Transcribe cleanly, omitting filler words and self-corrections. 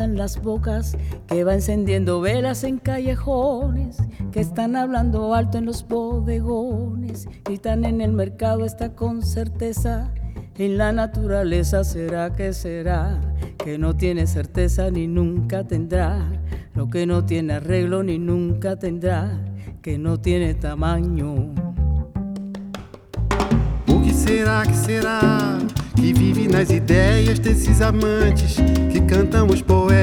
En las bocas, que va encendiendo velas en callejones, que están hablando alto en los bodegones, gritan en el mercado, está con certeza. En la naturaleza será, que no tiene certeza ni nunca tendrá, lo que no tiene arreglo ni nunca tendrá, que no tiene tamaño. O que será que vive nas ideias desses amantes que cantam os poetas?